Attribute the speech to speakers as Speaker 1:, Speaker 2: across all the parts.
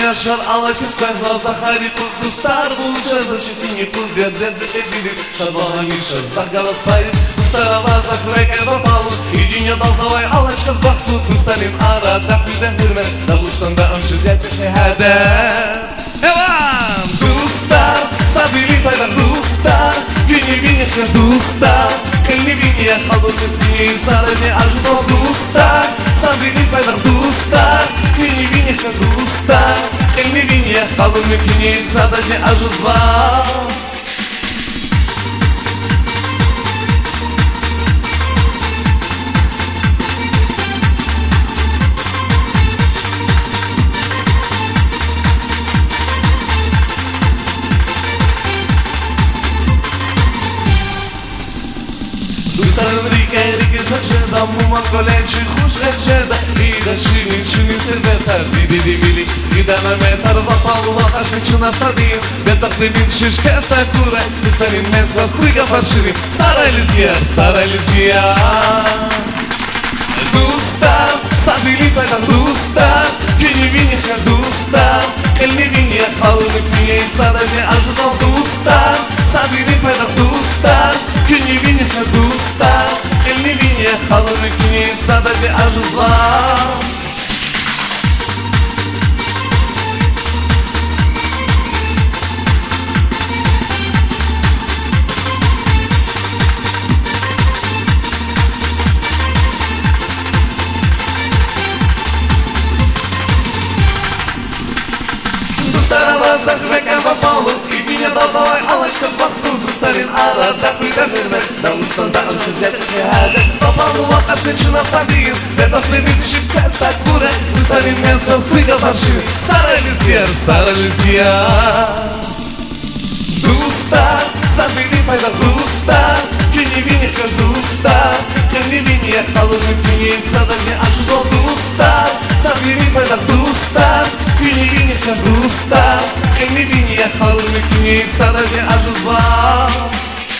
Speaker 1: Yaşar Alaçız Kaysa Zahari Kuzlu Star Buluşardı Şitini Kuz Derderzi Ezili Şadbana Mişar Zahgalas Payız Sarava Zahreka Vapalı И dünyada zavay Alaçkaz Baktı Kustanin Ara Takvide Hürmet Dabustanda Amşız Yacı Hede Evan Dustar Sabili Faydan Dustar Vini Vini Kış Dustar Kelli Vini Yakhalı Vini Sarani Arjuzov Dustar Sabili Faydan Dustar Vini Vini Kış Dustar Kelli Vini Yakhalı Vini Sarani Arjuzov Dustarın rike saçında Muma kolençi hoş geçeda İda şinin servetar Didi divili İdana metar Vapalı vakasın çına sadiyim Betaklimin şiş kesta kure Dustarın mensa kuyga farşirin Sara Elizgiya Dustar Sabili faydan Dustar Vini vini kar Dustar Kelli vini yakhalı Vini sarani arjuzov Dustar Sabili faydan Dustar Vini vini kar Dustar Kelli vini yakhalı Vini sarani arjuzov Sarava Zahreka Vapalı И dünyada zavay Alaçkaz Baktı Kustanin Ara Takvide Hürmet Dabustanda Amşız Yacı Hede Vapalı vakasın Çına Sadiyim Betaklimin Şiş Kesta Kure Kustanin Mensal Kuyga Farşirin Sara Elizgiya Dustar Sabili Faydan Dustar Vini Vini Kış Dustar Kelli Vini Yakhalı Vini Sarani Arjuzov Dustar Sabili Faydan Dustar Vini Vini Kış Dustar Kelli Vini Yakhalı Vini Sarani Arjuzov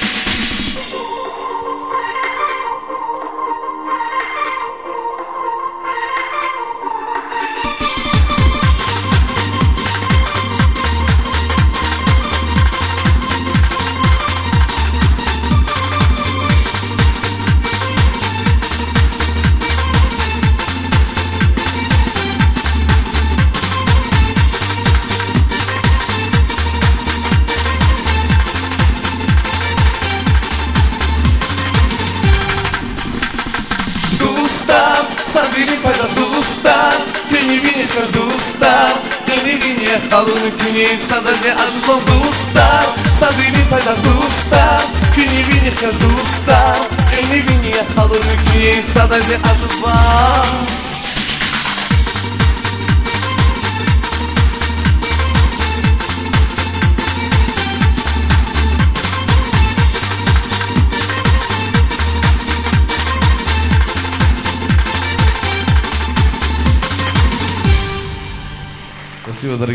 Speaker 1: Sabili faydan Dustar Vini Vini Kış Dustar Kelli Vini Yakhalı Vini sarani arjuzov Dustar Sabili faydan Dustar Vini Vini Kış Dustar Kelli Vini Yakhalı Vini sarani arjuzov Спасибо, дорогие.